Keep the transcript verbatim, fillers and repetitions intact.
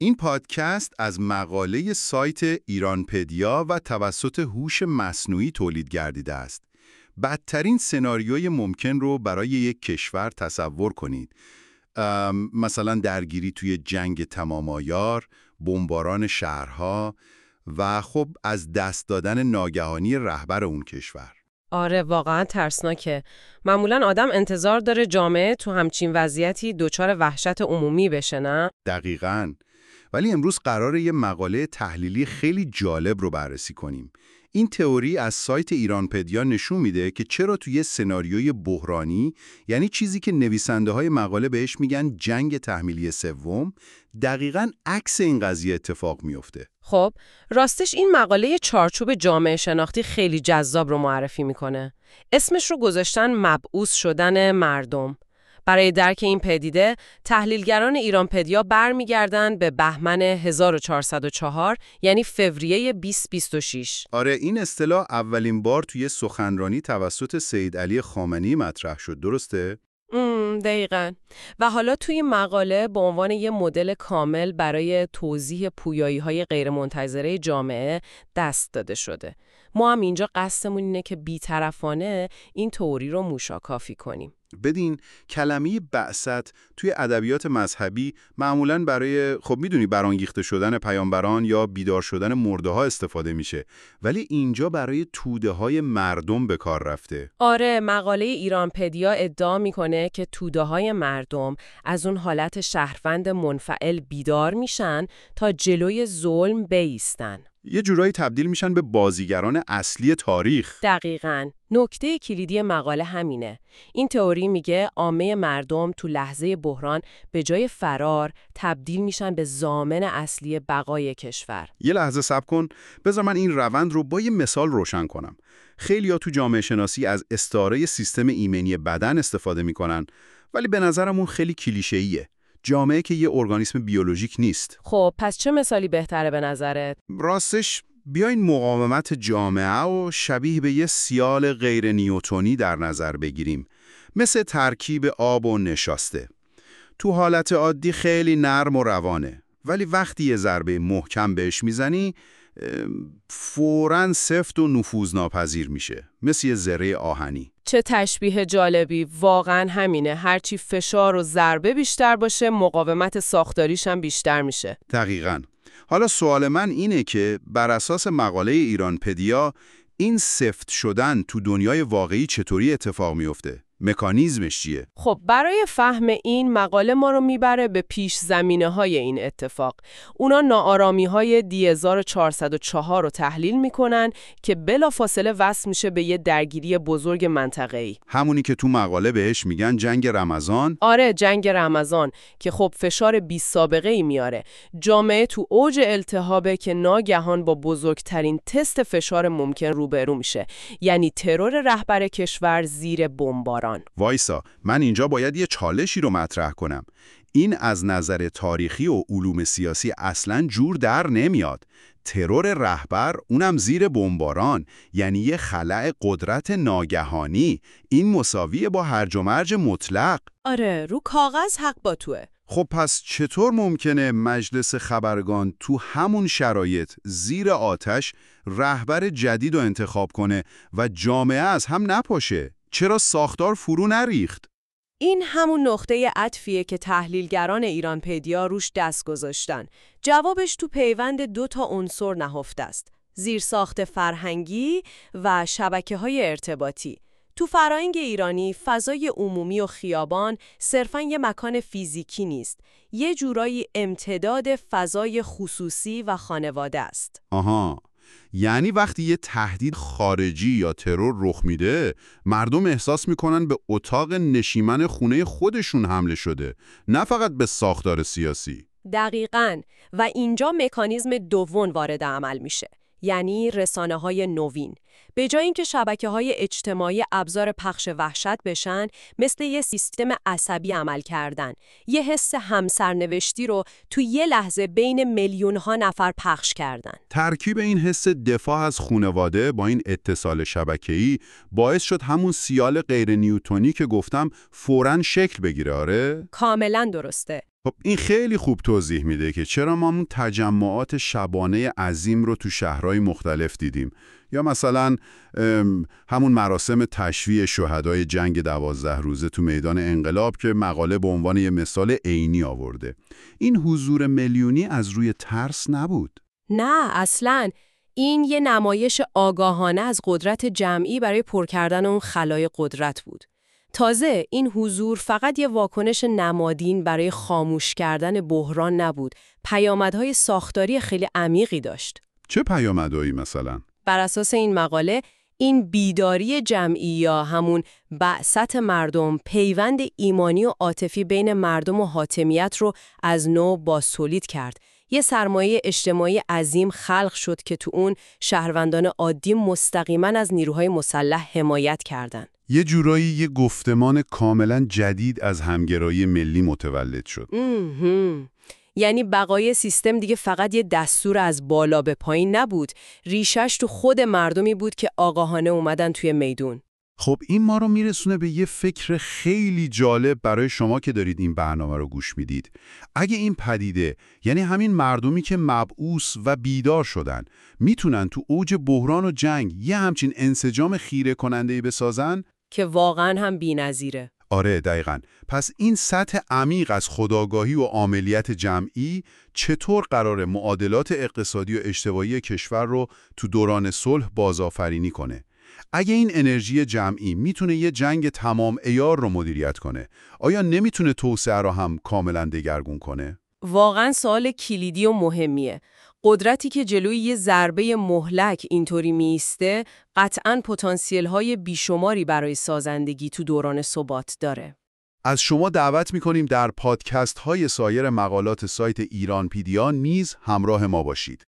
این پادکست از مقاله سایت ایرانپدیا و توسط هوش مصنوعی تولید گردیده است. بدترین سناریوی ممکن رو برای یک کشور تصور کنید. مثلا درگیری توی جنگ تمام عیار، بمباران شهرها و خب از دست دادن ناگهانی رهبر اون کشور. آره واقعا ترسناکه. معمولا آدم انتظار داره جامعه تو همچین وضعیتی دچار وحشت عمومی بشه، نه؟ دقیقاً. ولی امروز قراره یه مقاله تحلیلی خیلی جالب رو بررسی کنیم. این تئوری از سایت ایرانپدیا نشون میده که چرا توی سناریوی بحرانی، یعنی چیزی که نویسنده های مقاله بهش میگن جنگ تحمیلی سوم، دقیقاً عکس این قضیه اتفاق میفته. خب راستش این مقاله چارچوب جامعه شناختی خیلی جذاب رو معرفی میکنه. اسمش رو گذاشتن مبعوث شدن مردم. برای درک این پدیده، تحلیلگران ایرانپدیا برمیگردن به بهمن هزار و چهارصد و چهار، یعنی فوریه بیست بیست و شش. آره، این اصطلاح اولین بار توی سخنرانی توسط سید علی خامنه‌ای مطرح شد، درسته؟ ام دقیقاً. و حالا توی مقاله به عنوان یه مدل کامل برای توضیح پویایی‌های غیرمنتظره جامعه دست داده شده. ما هم اینجا قصدمون اینه که بی‌طرفانه این تئوری رو موشاکافی کنیم. بدین کلمه بعثت توی ادبیات مذهبی معمولاً برای خب میدونی برانگیخته شدن پیامبران یا بیدار شدن مرده ها استفاده میشه، ولی اینجا برای توده های مردم به کار رفته. آره، مقاله ایرانپدیا ادعا میکنه که توده های مردم از اون حالت شهروند منفعل بیدار میشن تا جلوی ظلم بایستن. یه جورایی تبدیل میشن به بازیگران اصلی تاریخ. دقیقاً. نکته کلیدی مقاله همینه. این تئوری میگه عامه مردم تو لحظه بحران به جای فرار تبدیل میشن به ضامن اصلی بقای کشور. یه لحظه صبر کن، بذار من این روند رو با یه مثال روشن کنم. خیلیا تو جامعه شناسی از استعاره سیستم ایمنی بدن استفاده میکنن، ولی به نظرم اون خیلی کلیشه‌ایه. جامعه که یه ارگانیسم بیولوژیک نیست. خب پس چه مثالی بهتره به نظرت؟ راستش بیاین مقاومت جامعه و شبیه به یه سیال غیر نیوتنی در نظر بگیریم، مثل ترکیب آب و نشاسته. تو حالت عادی خیلی نرم و روانه، ولی وقتی یه ضربه محکم بهش میزنی فوراً سفت و نفوذناپذیر میشه، مثل یه ذره آهنی. چه تشبیه جالبی. واقعاً همینه. هرچی فشار و ضربه بیشتر باشه، مقاومت ساختاریش هم بیشتر میشه. دقیقاً. حالا سوال من اینه که بر اساس مقاله ایرانپدیا این سفت شدن تو دنیای واقعی چطوری اتفاق میفته؟ مکانیزمش چیه؟ خب برای فهم این مقاله ما رو میبره به پیش زمینه های این اتفاق. اونا ناآرامی های دی هزار و چهارصد و چهار رو تحلیل میکنن که بلافاصله وصل میشه به یه درگیری بزرگ منطقه‌ای. همونی که تو مقاله بهش میگن جنگ رمضان؟ آره، جنگ رمضان که خب فشار بی سابقه ای میاره. جامعه تو اوج التهابه که ناگهان با بزرگترین تست فشار ممکن روبرو میشه، یعنی ترور رهبر کشور زیر بمباران. وایسا، من اینجا باید یه چالشی رو مطرح کنم. این از نظر تاریخی و علوم سیاسی اصلاً جور در نمیاد. ترور رهبر، اونم زیر بمباران، یعنی یه خلأ قدرت ناگهانی. این مساویه با هرج و مرج مطلق. آره، رو کاغذ حق با توه. خب پس چطور ممکنه مجلس خبرگان تو همون شرایط زیر آتش رهبر جدید رو انتخاب کنه و جامعه از هم نپاشه؟ چرا ساختار فرو نریخت؟ این همون نقطه عطفیه که تحلیلگران ایرانپدیا روش دست گذاشتن. جوابش تو پیوند دو تا عنصر نهفته است: زیرساخت فرهنگی و شبکه‌های ارتباطی. تو فرهنگ ایرانی فضای عمومی و خیابان صرفاً یه مکان فیزیکی نیست، یه جورایی امتداد فضای خصوصی و خانواده است. آها، یعنی وقتی یه تهدید خارجی یا ترور رخ میده، مردم احساس میکنن به اتاق نشیمن خونه خودشون حمله شده، نه فقط به ساختار سیاسی. دقیقاً. و اینجا مکانیزم دوم وارد عمل میشه، یعنی رسانه‌های نوین. به جای اینکه شبکه‌های اجتماعی ابزار پخش وحشت بشن، مثل یه سیستم عصبی عمل کردن. یه حس همسرنوشتی رو تو یه لحظه بین میلیون‌ها نفر پخش کردن. ترکیب این حس دفاع از خانواده با این اتصال شبکه‌ای باعث شد همون سیال غیر نیوتنی که گفتم فوراً شکل بگیره. آره؟ کاملاً درسته. خب این خیلی خوب توضیح میده که چرا ما اون تجمعات شبانه عظیم رو تو شهرهای مختلف دیدیم، یا مثلا همون مراسم تشییع شهدای جنگ دوازده روزه تو میدان انقلاب که مقاله به عنوان یه مثال عینی آورده. این حضور میلیونی از روی ترس نبود. نه اصلاً. این یه نمایش آگاهانه از قدرت جمعی برای پر کردن اون خلای قدرت بود. تازه این حضور فقط یه واکنش نمادین برای خاموش کردن بحران نبود، پیامدهای ساختاری خیلی عمیقی داشت. چه پیامدهایی مثلا؟ بر اساس این مقاله، این بیداری جمعی یا همون بعثت مردم، پیوند ایمانی و عاطفی بین مردم و حاکمیت رو از نو بازتولید کرد. یه سرمایه اجتماعی عظیم خلق شد که تو اون شهروندان عادی مستقیما از نیروهای مسلح حمایت کردن. یه جورایی یه گفتمان کاملا جدید از همگرایی ملی متولد شد. امم یعنی بقای سیستم دیگه فقط یه دستور از بالا به پایین نبود، ریشش تو خود مردمی بود که آگاهانه اومدن توی میدون. خب این ما رو میرسونه به یه فکر خیلی جالب برای شما که دارید این برنامه رو گوش میدید. اگه این پدیده، یعنی همین مردمی که مبعوث و بیدار شدن، میتونن تو اوج بحران و جنگ یه همچین انسجام خیره کننده‌ای بسازن که واقعا هم بی‌نظیره. آره دقیقاً. پس این سطح عمیق از خودآگاهی و عاملیت جمعی چطور قراره معادلات اقتصادی و اجتماعی کشور رو تو دوران صلح بازآفرینی کنه؟ اگه این انرژی جمعی میتونه یه جنگ تمام عیار رو مدیریت کنه، آیا نمیتونه توسعه رو هم کاملا دگرگون کنه؟ واقعا سوال کلیدی و مهمیه. قدرتی که جلوی یه ضربه مهلک اینطوری میسته، قطعاً پتانسیل‌های بیشماری برای سازندگی تو دوران ثبات داره. از شما دعوت میکنیم در پادکست های سایر مقالات سایت ایرانپیدیا نیز همراه ما باشید.